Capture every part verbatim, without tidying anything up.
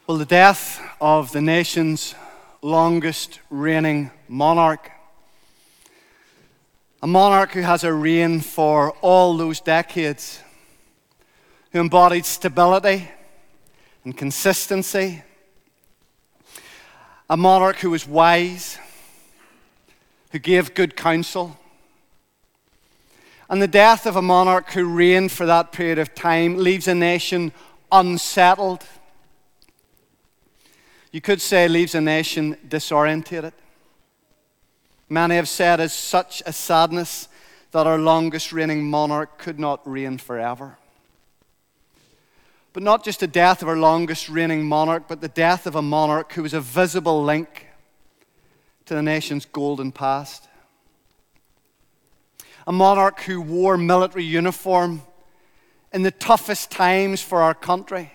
Well, the death of the nation's longest reigning monarch, a monarch who has a reign for all those decades, who embodied stability and consistency, a monarch who was wise, who gave good counsel, and the death of a monarch who reigned for that period of time leaves a nation unsettled. You could say leaves a nation disorientated. Many have said it's such a sadness that our longest reigning monarch could not reign forever. But not just the death of our longest reigning monarch, but the death of a monarch who was a visible link to the nation's golden past. A monarch who wore military uniform in the toughest times for our country.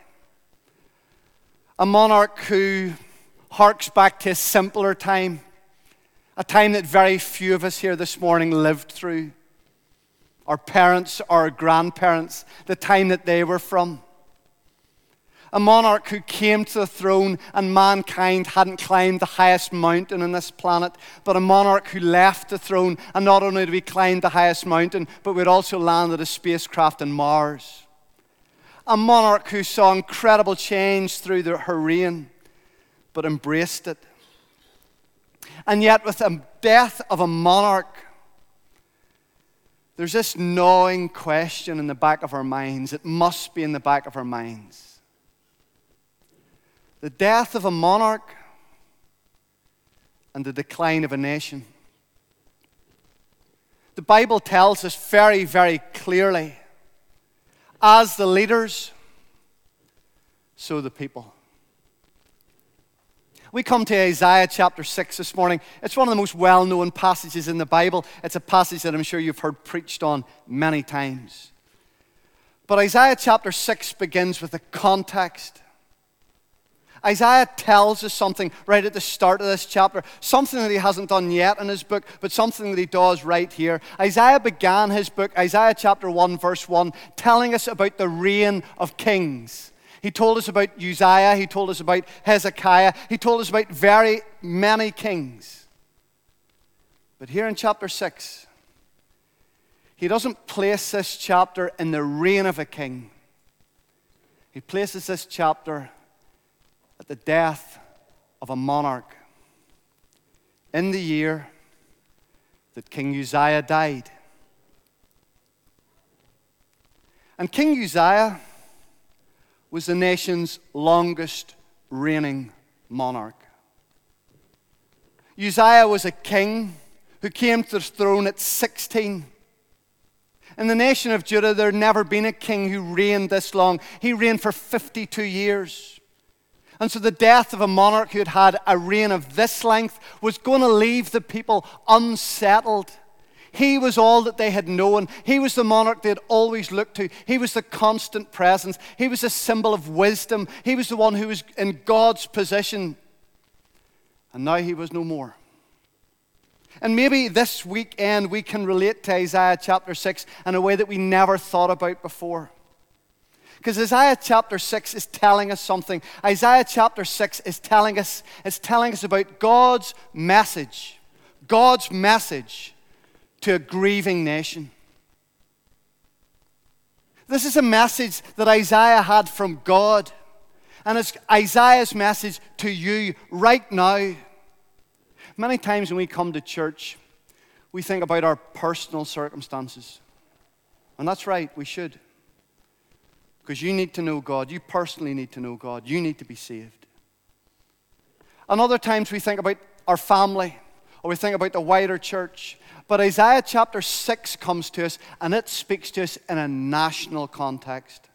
A monarch who harks back to a simpler time, a time that very few of us here this morning lived through. Our parents, our grandparents, the time that they were from. A monarch who came to the throne and mankind hadn't climbed the highest mountain on this planet, but a monarch who left the throne, and not only did we climb the highest mountain, but we'd also landed a spacecraft on Mars. A monarch who saw incredible change through the, her reign, but embraced it. And yet with the death of a monarch, there's this gnawing question in the back of our minds. It must be in the back of our minds. The death of a monarch and the decline of a nation. The Bible tells us very, very clearly, as the leaders, so the people. We come to Isaiah chapter six this morning. It's one of the most well-known passages in the Bible. It's a passage that I'm sure you've heard preached on many times. But Isaiah chapter six begins with a context. Isaiah tells us something right at the start of this chapter, something that he hasn't done yet in his book, but something that he does right here. Isaiah began his book, Isaiah chapter one, verse one, telling us about the reign of kings. He told us about Uzziah, he told us about Hezekiah, he told us about very many kings. But here in chapter six, he doesn't place this chapter in the reign of a king. He places this chapter at the death of a monarch in the year that King Uzziah died. And King Uzziah was the nation's longest reigning monarch. Uzziah was a king who came to the throne at sixteen. In the nation of Judah, there had never been a king who reigned this long. He reigned for fifty-two years. And so the death of a monarch who had had a reign of this length was going to leave the people unsettled. He was all that they had known. He was the monarch they had always looked to. He was the constant presence. He was a symbol of wisdom. He was the one who was in God's position. And now he was no more. And maybe this weekend we can relate to Isaiah chapter six in a way that we never thought about before. Because Isaiah chapter six is telling us something. Isaiah chapter six is telling us, is telling us about God's message. God's message to a grieving nation. This is a message that Isaiah had from God. And it's Isaiah's message to you right now. Many times when we come to church, we think about our personal circumstances. And that's right, we should. Because you need to know God. You personally need to know God. You need to be saved. And other times we think about our family, or we think about the wider church. But Isaiah chapter six comes to us, and it speaks to us in a national context.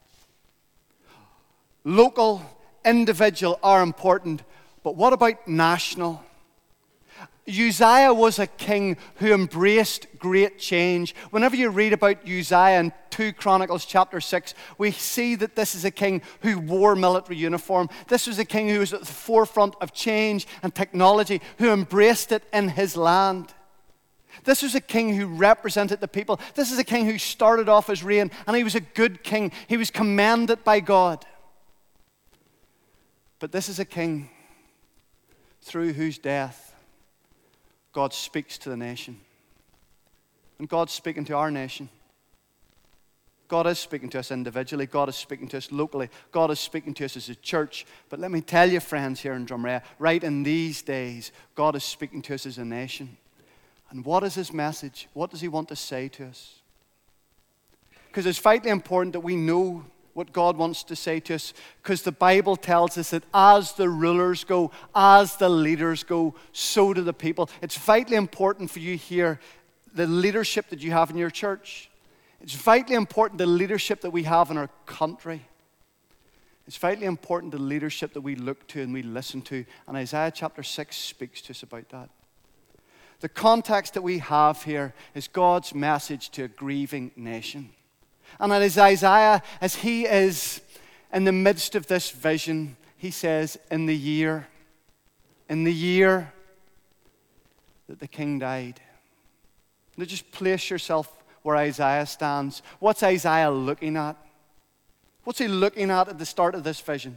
Local, individual are important, but what about national? Uzziah was a king who embraced great change. Whenever you read about Uzziah in Second Chronicles chapter six, we see that this is a king who wore military uniform. This was a king who was at the forefront of change and technology, who embraced it in his land. This was a king who represented the people. This is a king who started off his reign, and he was a good king. He was commended by God. But this is a king through whose death God speaks to the nation. And God's speaking to our nation. God is speaking to us individually. God is speaking to us locally. God is speaking to us as a church. But let me tell you, friends here in Drumrea, right in these days, God is speaking to us as a nation. And what is his message? What does he want to say to us? Because it's vitally important that we know what God wants to say to us, because the Bible tells us that as the rulers go, as the leaders go, so do the people. It's vitally important for you here, the leadership that you have in your church. It's vitally important, the leadership that we have in our country. It's vitally important, the leadership that we look to and we listen to. And Isaiah chapter six speaks to us about that. The context that we have here is God's message to a grieving nation. And as Isaiah, as he is in the midst of this vision, he says, in the year, in the year that the king died. Now just place yourself where Isaiah stands. What's Isaiah looking at? What's he looking at at the start of this vision?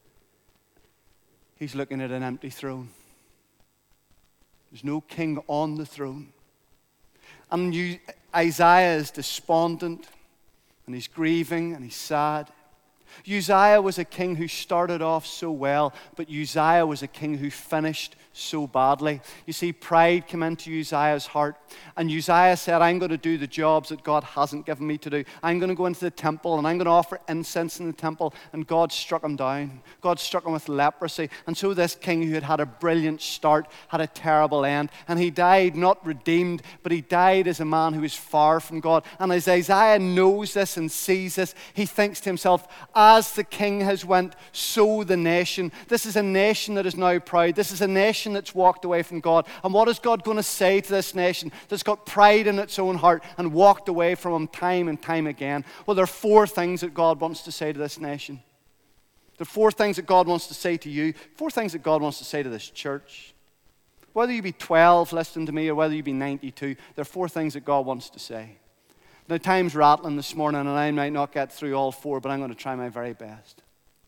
He's looking at an empty throne. There's no king on the throne. And you, Isaiah is despondent, and he's grieving, and he's sad. Uzziah was a king who started off so well, but Uzziah was a king who finished so badly. You see, pride came into Uzziah's heart, and Uzziah said, I'm going to do the jobs that God hasn't given me to do. I'm going to go into the temple, and I'm going to offer incense in the temple, and God struck him down. God struck him with leprosy, and so this king who had had a brilliant start had a terrible end, and he died not redeemed, but he died as a man who was far from God. And as Isaiah knows this and sees this, he thinks to himself, as the king has went, so the nation. This is a nation that is now proud. This is a nation that's walked away from God. And what is God going to say to this nation that's got pride in its own heart and walked away from him time and time again? Well, there are four things that God wants to say to this nation. There are four things that God wants to say to you. Four things that God wants to say to this church. Whether you be twelve listening to me or whether you be ninety-two, there are four things that God wants to say. Now, time's rattling this morning, and I might not get through all four, but I'm going to try my very best.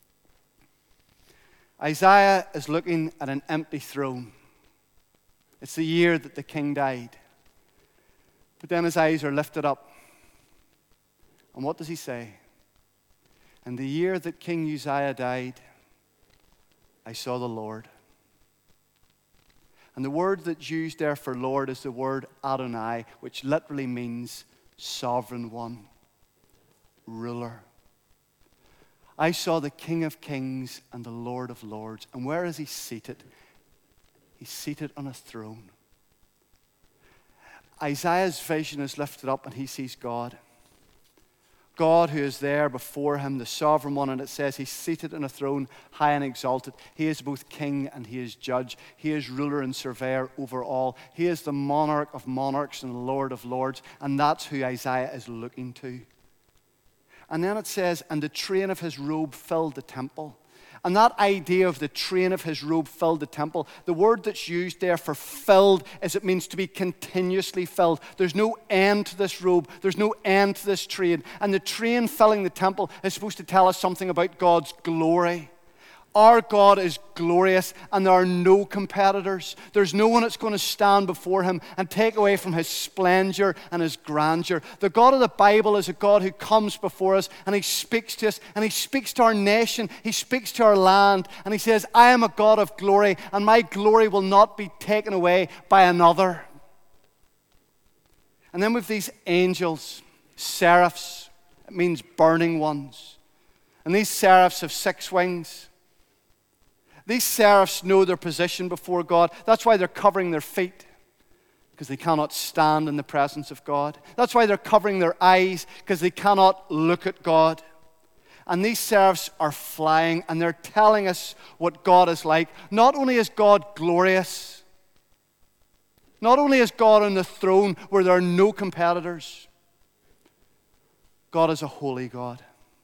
Isaiah is looking at an empty throne. It's the year that the king died. But then his eyes are lifted up. And what does he say? In the year that King Uzziah died, I saw the Lord. And the word that's used there for Lord is the word Adonai, which literally means sovereign one, ruler. I saw the King of Kings and the Lord of Lords. And where is he seated? He's seated on a throne. Isaiah's vision is lifted up and he sees God. God who is there before him, the sovereign one, and it says he's seated on a throne, high and exalted. He is both king and he is judge. He is ruler and surveyor over all. He is the monarch of monarchs and the Lord of lords, and that's who Isaiah is looking to. And then it says, and the train of his robe filled the temple. And that idea of the train of his robe filled the temple, the word that's used there for filled is it means to be continuously filled. There's no end to this robe. There's no end to this train. And the train filling the temple is supposed to tell us something about God's glory. Our God is glorious, and there are no competitors. There's no one that's going to stand before him and take away from his splendor and his grandeur. The God of the Bible is a God who comes before us, and he speaks to us, and he speaks to our nation. He speaks to our land, and he says, I am a God of glory, and my glory will not be taken away by another. And then with these angels, seraphs, it means burning ones. And these seraphs have six wings. These seraphs know their position before God. That's why they're covering their feet, because they cannot stand in the presence of God. That's why they're covering their eyes, because they cannot look at God. And these seraphs are flying, and they're telling us what God is like. Not only is God glorious, not only is God on the throne where there are no competitors, God is a holy God.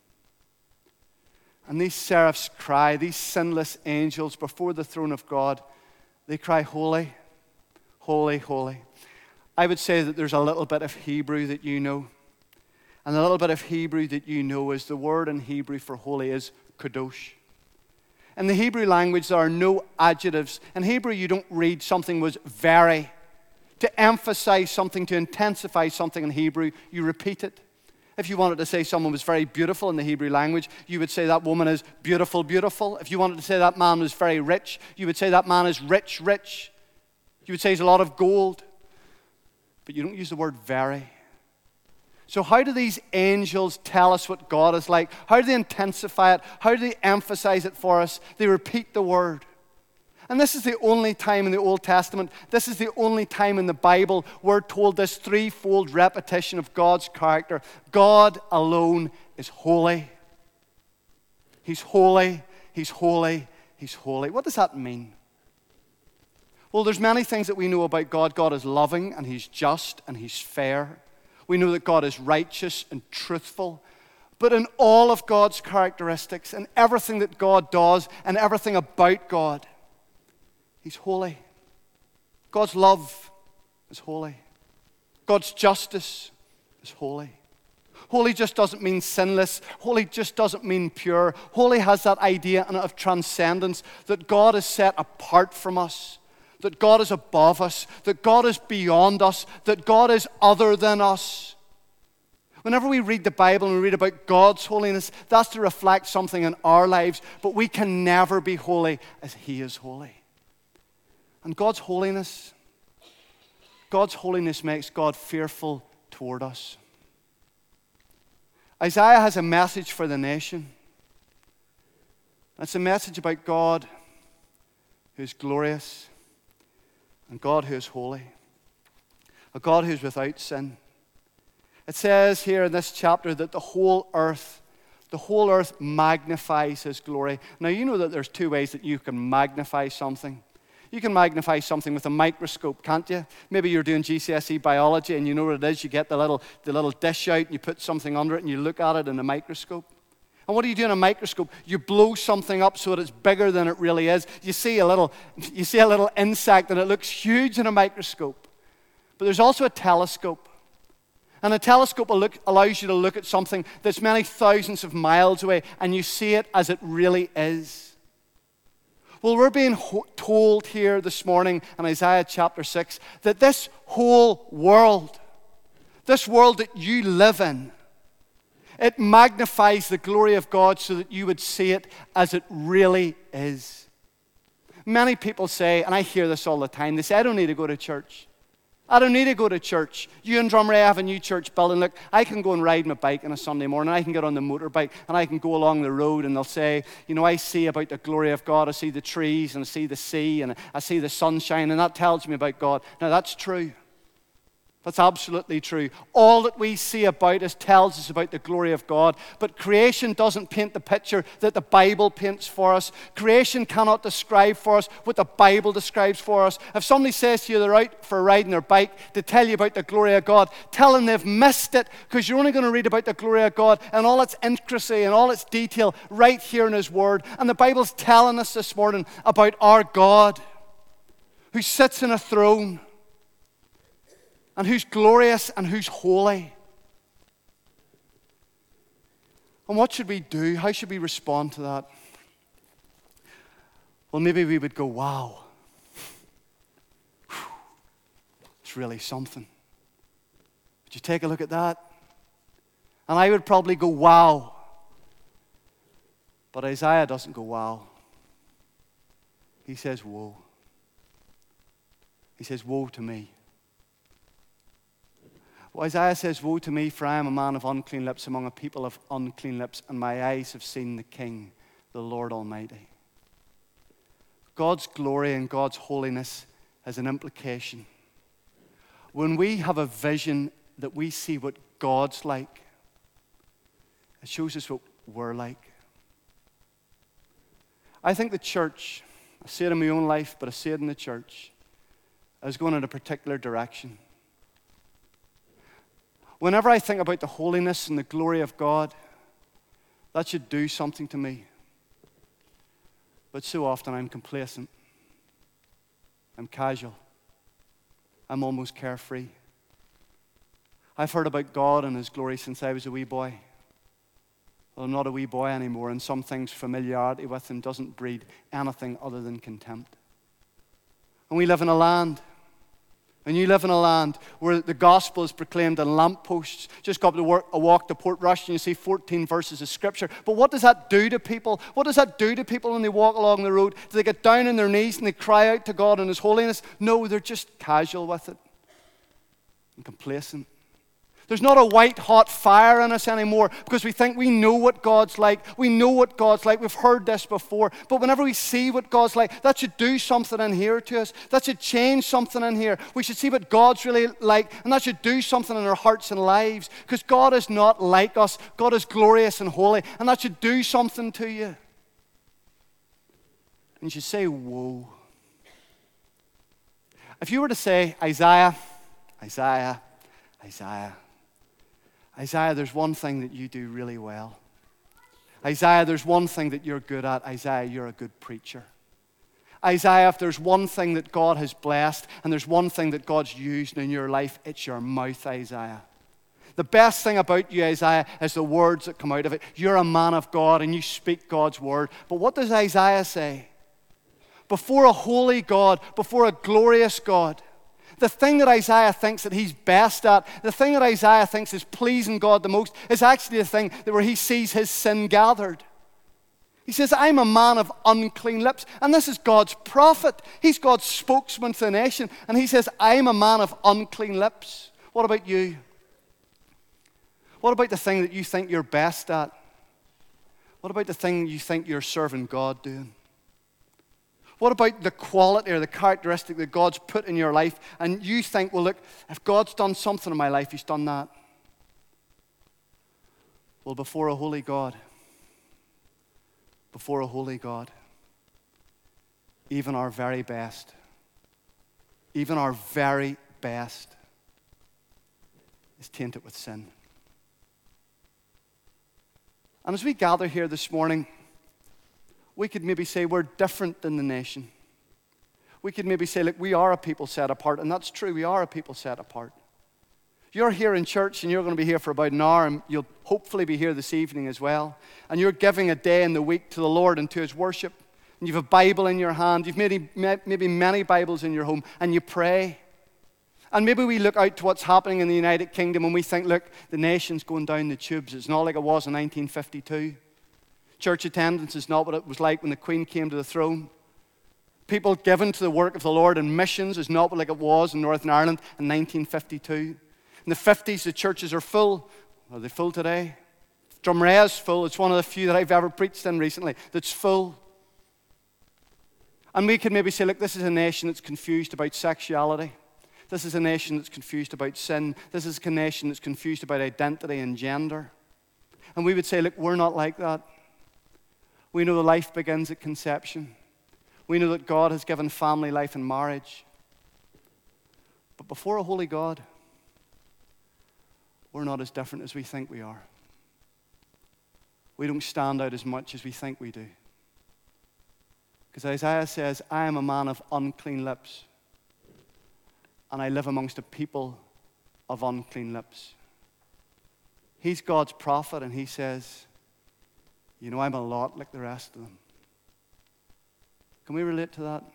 And these seraphs cry, these sinless angels before the throne of God, they cry, holy, holy, holy. I would say that there's a little bit of Hebrew that you know. And a little bit of Hebrew that you know is the word in Hebrew for holy is kadosh. In the Hebrew language, there are no adjectives. In Hebrew, you don't read something was very. To emphasize something, to intensify something in Hebrew, you repeat it. If you wanted to say someone was very beautiful in the Hebrew language, you would say that woman is beautiful, beautiful. If you wanted to say that man was very rich, you would say that man is rich, rich. You would say he's a lot of gold. But you don't use the word very. So how do these angels tell us what God is like? How do they intensify it? How do they emphasize it for us? They repeat the word. And this is the only time in the Old Testament, this is the only time in the Bible we're told this threefold repetition of God's character. God alone is holy. He's holy, He's holy, He's holy. What does that mean? Well, there's many things that we know about God. God is loving and He's just and He's fair. We know that God is righteous and truthful. But in all of God's characteristics and everything that God does and everything about God, He's holy. God's love is holy. God's justice is holy. Holy just doesn't mean sinless. Holy just doesn't mean pure. Holy has that idea of transcendence, that God is set apart from us, that God is above us, that God is beyond us, that God is other than us. Whenever we read the Bible and we read about God's holiness, that's to reflect something in our lives, but we can never be holy as He is holy. And God's holiness, God's holiness makes God fearful toward us. Isaiah has a message for the nation. It's a message about God who is glorious and God who is holy, a God who is without sin. It says here in this chapter that the whole earth, the whole earth magnifies His glory. Now you know that there's two ways that you can magnify something. You can magnify something with a microscope, can't you? Maybe you're doing G C S E biology and you know what it is. You get the little, the little dish out and you put something under it and you look at it in a microscope. And what do you do in a microscope? You blow something up so that it's bigger than it really is. You see a little, you see a little insect and it looks huge in a microscope. But there's also a telescope. And a telescope will look, allows you to look at something that's many thousands of miles away and you see it as it really is. Well, we're being ho- told here this morning in Isaiah chapter six that this whole world, this world that you live in, it magnifies the glory of God so that you would see it as it really is. Many people say, and I hear this all the time, they say, I don't need to go to church. I don't need to go to church. You in Drumray have a new church building. Look, I can go and ride my bike on a Sunday morning. I can get on the motorbike and I can go along the road and they'll say, you know, I see about the glory of God. I see the trees and I see the sea and I see the sunshine and that tells me about God. Now that's true. That's absolutely true. All that we see about us tells us about the glory of God. But creation doesn't paint the picture that the Bible paints for us. Creation cannot describe for us what the Bible describes for us. If somebody says to you they're out for riding their bike to tell you about the glory of God, tell them they've missed it because you're only going to read about the glory of God and all its intricacy and all its detail right here in His Word. And the Bible's telling us this morning about our God who sits in a throne, and who's glorious and who's holy. And what should we do? How should we respond to that? Well, maybe we would go, wow, it's really something. Would you take a look at that? And I would probably go, wow. But Isaiah doesn't go, wow. He says, woe. He says, woe to me. Well, Isaiah says, woe to me, for I am a man of unclean lips among a people of unclean lips, and my eyes have seen the King, the Lord Almighty. God's glory and God's holiness has an implication. When we have a vision that we see what God's like, it shows us what we're like. I think the church, I see it in my own life, but I see it in the church, is going in a particular direction. Whenever I think about the holiness and the glory of God, that should do something to me. But so often I'm complacent. I'm casual. I'm almost carefree. I've heard about God and His glory since I was a wee boy. Well, I'm not a wee boy anymore, and some things familiarity with him doesn't breed anything other than contempt. And we live in a land, and you live in a land where the gospel is proclaimed on lampposts. Just go up to work, a walk to Portrush and you see fourteen verses of scripture. But what does that do to people? What does that do to people when they walk along the road? Do they get down on their knees and they cry out to God in His holiness? No, they're just casual with it and complacent. There's not a white hot fire in us anymore because we think we know what God's like. We know what God's like. We've heard this before. But whenever we see what God's like, that should do something in here to us. That should change something in here. We should see what God's really like, and that should do something in our hearts and lives, because God is not like us. God is glorious and holy, and that should do something to you. And you should say, whoa. If you were to say, Isaiah, Isaiah, Isaiah, Isaiah, there's one thing that you do really well. Isaiah, there's one thing that you're good at. Isaiah, you're a good preacher. Isaiah, if there's one thing that God has blessed and there's one thing that God's used in your life, it's your mouth, Isaiah. The best thing about you, Isaiah, is the words that come out of it. You're a man of God and you speak God's word. But what does Isaiah say? Before a holy God, before a glorious God, the thing that Isaiah thinks that he's best at, the thing that Isaiah thinks is pleasing God the most, is actually the thing that where he sees his sin gathered. He says, I'm a man of unclean lips. And this is God's prophet. He's God's spokesman to the nation. And he says, I'm a man of unclean lips. What about you? What about the thing that you think you're best at? What about the thing you think you're serving God doing? What about the quality or the characteristic that God's put in your life and you think, well, look, if God's done something in my life, He's done that. Well, before a holy God, before a holy God, even our very best, even our very best is tainted with sin. And as we gather here this morning, we could maybe say we're different than the nation. We could maybe say, look, we are a people set apart, and that's true, we are a people set apart. You're here in church, and you're going to be here for about an hour, and you'll hopefully be here this evening as well. And you're giving a day in the week to the Lord and to His worship. And you have a Bible in your hand. You've maybe, maybe many Bibles in your home, and you pray. And maybe we look out to what's happening in the United Kingdom, and we think, look, the nation's going down the tubes. It's not like it was in nineteen fifty-two. Church attendance is not what it was like when the Queen came to the throne. People given to the work of the Lord and missions is not like it was in Northern Ireland in nineteen fifty-two. In the fifties, the churches are full. Are they full today? Drumrea is full. It's one of the few that I've ever preached in recently that's full. And we could maybe say, look, this is a nation that's confused about sexuality. This is a nation that's confused about sin. This is a nation that's confused about identity and gender. And we would say, look, we're not like that. We know that life begins at conception. We know that God has given family life and marriage. But before a holy God, we're not as different as we think we are. We don't stand out as much as we think we do. Because Isaiah says, I am a man of unclean lips, and I live amongst a people of unclean lips. He's God's prophet, and he says, you know, I'm a lot like the rest of them. Can we relate to that?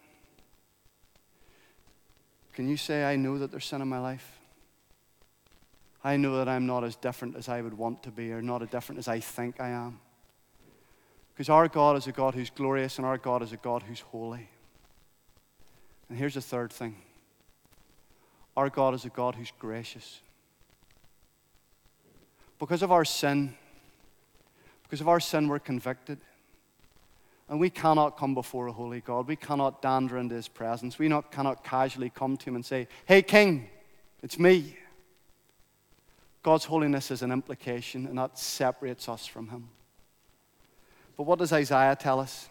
Can you say, I know that there's sin in my life? I know that I'm not as different as I would want to be, or not as different as I think I am. Because our God is a God who's glorious, and our God is a God who's holy. And here's the third thing. Our God is a God who's gracious. Because of our sin, because of our sin, we're convicted. And we cannot come before a holy God. We cannot dander into His presence. We not, cannot casually come to Him and say, hey, King, it's me. God's holiness is an implication, and that separates us from Him. But what does Isaiah tell us?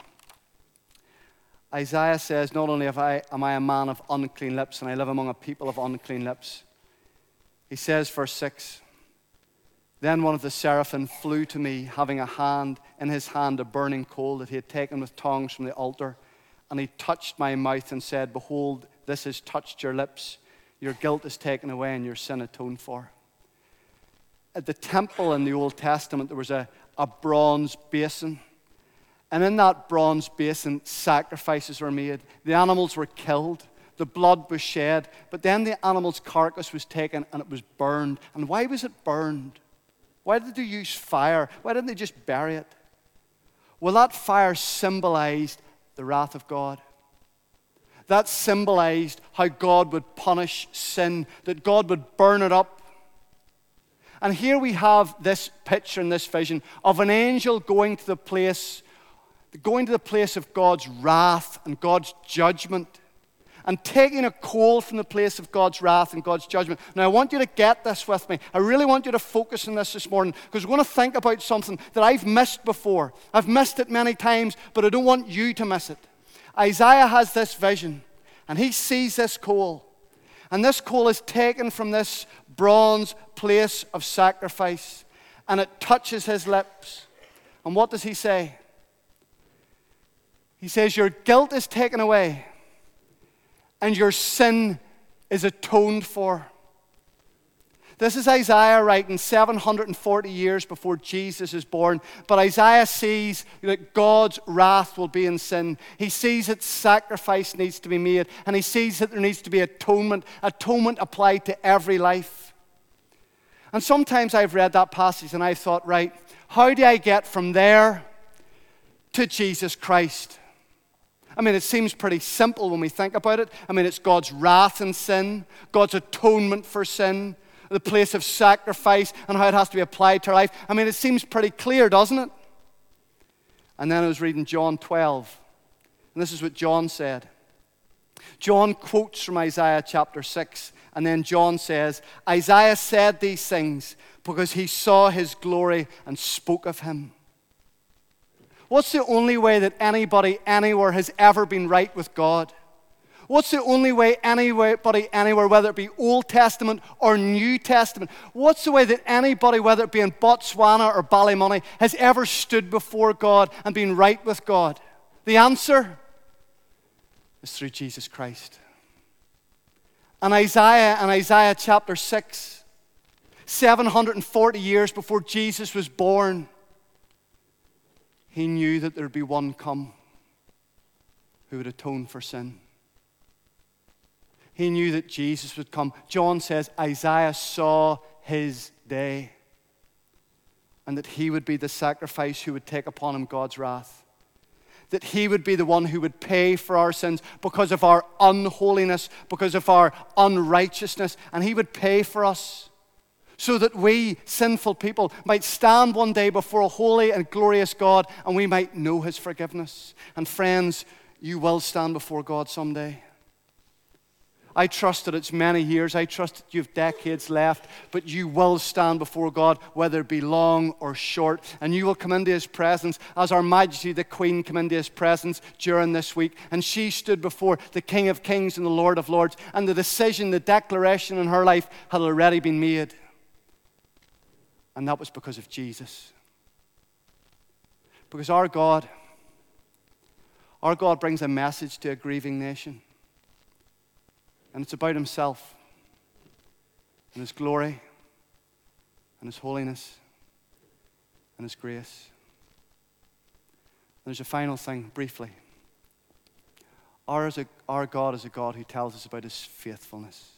Isaiah says, not only have I, am I a man of unclean lips, and I live among a people of unclean lips. He says, verse six, then one of the seraphim flew to me, having a hand in his hand a burning coal that he had taken with tongs from the altar. And he touched my mouth and said, behold, this has touched your lips. Your guilt is taken away and your sin atoned for. at the temple in the Old Testament, there was a, a bronze basin. And in that bronze basin, sacrifices were made. The animals were killed. The blood was shed. But then the animal's carcass was taken and it was burned. And why was it burned? Why did they use fire? Why didn't they just bury it? Well, that fire symbolized the wrath of God. That symbolized how God would punish sin, that God would burn it up. And here we have this picture and this vision of an angel going to the place, going to the place of God's wrath and God's judgment, and taking a coal from the place of God's wrath and God's judgment. Now, I want you to get this with me. I really want you to focus on this this morning, because we're going to think about something that I've missed before. I've missed it many times, but I don't want you to miss it. Isaiah has this vision, and he sees this coal. And this coal is taken from this bronze place of sacrifice, and it touches his lips. And what does he say? He says, your guilt is taken away, and your sin is atoned for. This is Isaiah writing seven hundred forty years before Jesus is born. But Isaiah sees that God's wrath will be in sin. He sees that sacrifice needs to be made. And he sees that there needs to be atonement. Atonement applied to every life. And sometimes I've read that passage and I thought, right, how do I get from there to Jesus Christ? I mean, it seems pretty simple when we think about it. I mean, it's God's wrath and sin, God's atonement for sin, the place of sacrifice and how it has to be applied to our life. I mean, it seems pretty clear, doesn't it? And then I was reading John twelve, and this is what John said. John quotes from Isaiah chapter six, and then John says, Isaiah said these things because he saw his glory and spoke of him. What's the only way that anybody anywhere has ever been right with God? What's the only way anybody anywhere, whether it be Old Testament or New Testament, what's the way that anybody, whether it be in Botswana or Ballymoney, has ever stood before God and been right with God? The answer is through Jesus Christ. And Isaiah, in Isaiah chapter six, seven hundred forty years before Jesus was born, he knew that there would be one come who would atone for sin. He knew that Jesus would come. John says Isaiah saw his day, and that he would be the sacrifice who would take upon him God's wrath. That he would be the one who would pay for our sins because of our unholiness, because of our unrighteousness, and he would pay for us so that we, sinful people, might stand one day before a holy and glorious God, and we might know his forgiveness. And friends, you will stand before God someday. I trust that it's many years. I trust that you have decades left, but you will stand before God, whether it be long or short, and you will come into his presence as Our Majesty the Queen came into his presence during this week, and she stood before the King of Kings and the Lord of Lords, and the decision, the declaration in her life had already been made. And that was because of Jesus. Because our God, our God brings a message to a grieving nation. And it's about himself and his glory and his holiness and his grace. And there's a final thing, briefly. Our, is a, our God is a God who tells us about his faithfulness.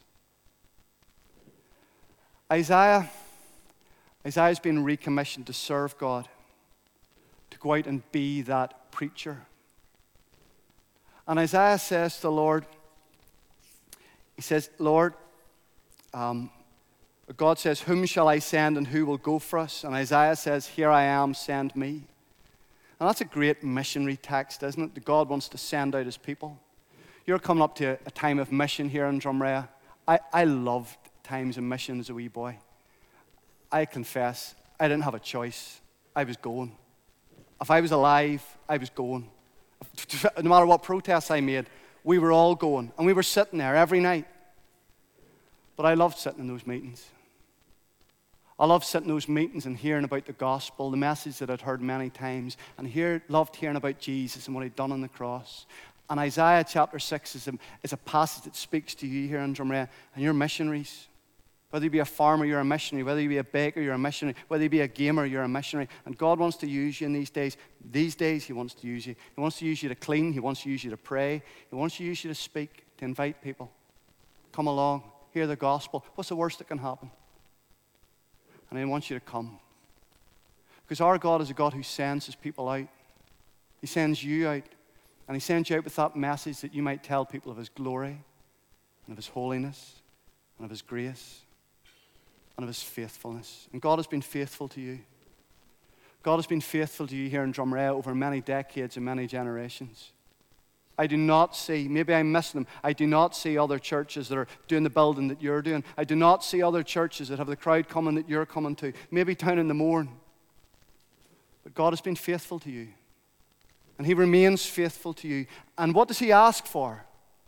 Isaiah, Isaiah's been recommissioned to serve God, to go out and be that preacher. And Isaiah says to the Lord, he says, Lord, um, God says, whom shall I send and who will go for us? And Isaiah says, here I am, send me. And that's a great missionary text, isn't it? That God wants to send out his people. You're coming up to a time of mission here in Drumrea. I, I loved times of mission as a wee boy. I confess, I didn't have a choice. I was going. If I was alive, I was going. No matter what protests I made, we were all going, and we were sitting there every night. But I loved sitting in those meetings. I loved sitting in those meetings and hearing about the gospel, the message that I'd heard many times, and hear, loved hearing about Jesus and what he'd done on the cross. And Isaiah chapter six is a, is a passage that speaks to you here in Drumrea, and you're missionaries. Whether you be a farmer, you're a missionary. Whether you be a baker, you're a missionary. Whether you be a gamer, you're a missionary. And God wants to use you in these days. These days, He wants to use you. He wants to use you to clean. He wants to use you to pray. He wants to use you to speak, to invite people. Come along, hear the gospel. What's the worst that can happen? And He wants you to come. Because our God is a God who sends His people out. He sends you out. And He sends you out with that message that you might tell people of His glory and of His holiness and of His grace and of His faithfulness. And God has been faithful to you. God has been faithful to you here in Drumrea over many decades and many generations. I do not see, maybe I'm missing them, I do not see other churches that are doing the building that you're doing. I do not see other churches that have the crowd coming that you're coming to. Maybe down in the morn. But God has been faithful to you. And He remains faithful to you. And what does He ask for?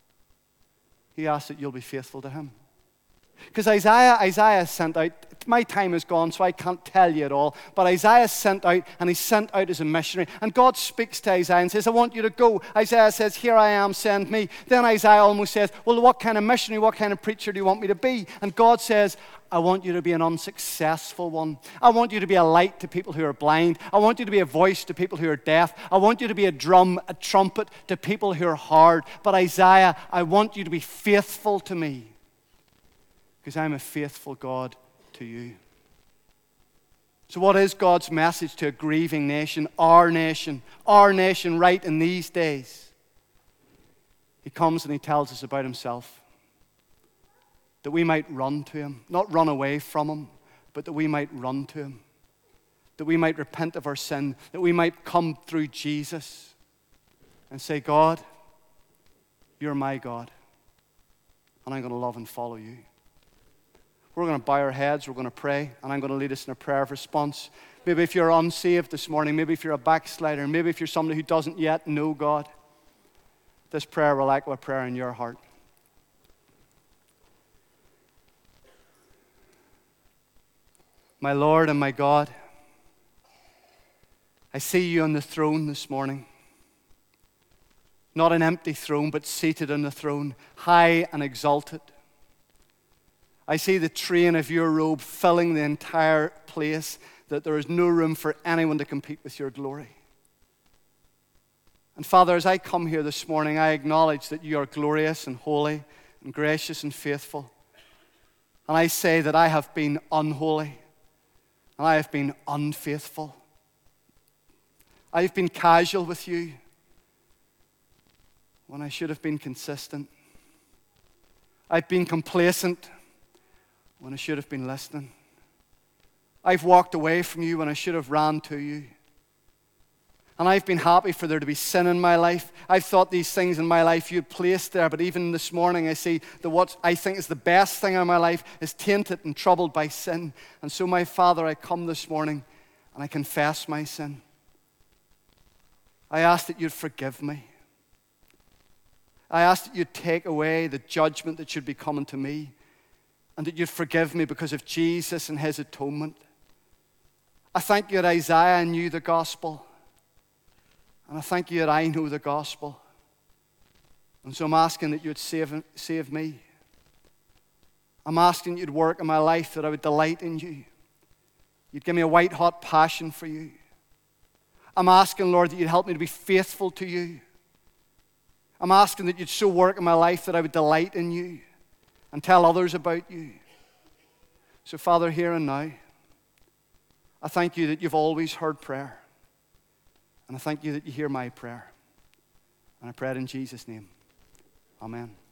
He asks that you'll be faithful to Him. Because Isaiah, Isaiah sent out, my time is gone, so I can't tell you it all, but Isaiah sent out, and he sent out as a missionary. And God speaks to Isaiah and says, I want you to go. Isaiah says, here I am, send me. Then Isaiah almost says, well, what kind of missionary, what kind of preacher do you want me to be? And God says, I want you to be an unsuccessful one. I want you to be a light to people who are blind. I want you to be a voice to people who are deaf. I want you to be a drum, a trumpet to people who are hard. But Isaiah, I want you to be faithful to me, because I'm a faithful God to you. So what is God's message to a grieving nation, our nation, our nation right in these days? He comes and He tells us about Himself, that we might run to Him, not run away from Him, but that we might run to Him, that we might repent of our sin, that we might come through Jesus and say, God, you're my God, and I'm going to love and follow you. We're going to bow our heads, we're going to pray, and I'm going to lead us in a prayer of response. Maybe if you're unsaved this morning, maybe if you're a backslider, maybe if you're somebody who doesn't yet know God, this prayer will echo a prayer in your heart. My Lord and my God, I see you on the throne this morning. Not an empty throne, but seated on the throne, high and exalted. I see the train of your robe filling the entire place, that there is no room for anyone to compete with your glory. And Father, as I come here this morning, I acknowledge that you are glorious and holy and gracious and faithful. And I say that I have been unholy and I have been unfaithful. I have been casual with you when I should have been consistent. I've been complacent when I should have been listening. I've walked away from you when I should have ran to you. And I've been happy for there to be sin in my life. I've thought these things in my life you'd placed there, but even this morning I see that what I think is the best thing in my life is tainted and troubled by sin. And so, my Father, I come this morning and I confess my sin. I ask that you'd forgive me. I ask that you'd take away the judgment that should be coming to me, and that you'd forgive me because of Jesus and His atonement. I thank you that Isaiah knew the gospel, and I thank you that I know the gospel. And so I'm asking that you'd save, save me. I'm asking you'd work in my life, that I would delight in you. You'd give me a white-hot passion for you. I'm asking, Lord, that you'd help me to be faithful to you. I'm asking that you'd so work in my life that I would delight in you and tell others about you. So, Father, here and now, I thank you that you've always heard prayer. And I thank you that you hear my prayer. And I pray it in Jesus' name. Amen.